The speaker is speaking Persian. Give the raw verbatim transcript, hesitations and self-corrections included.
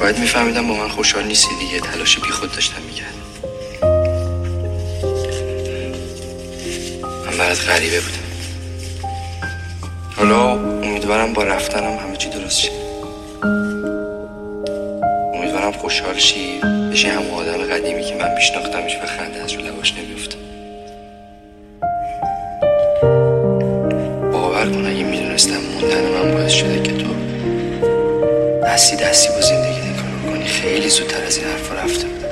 باید میفهمیدم با من خوشحال نیستی دیگه. تلاش بی خود داشتم میکردم. من برات غریبه بودم. حالا امیدوارم با رفتنم همه چی درست شه. امیدوارم خوشحال شی، بشی همون آدم قدیمی که من میشناختمش و خنده از رو لباش نمیفته. باور کن اگه میدونستم موندن من باعث شده که تو دستی دستی با زندگی نکنی، خیلی زودتر از این حرفا رفته بودم.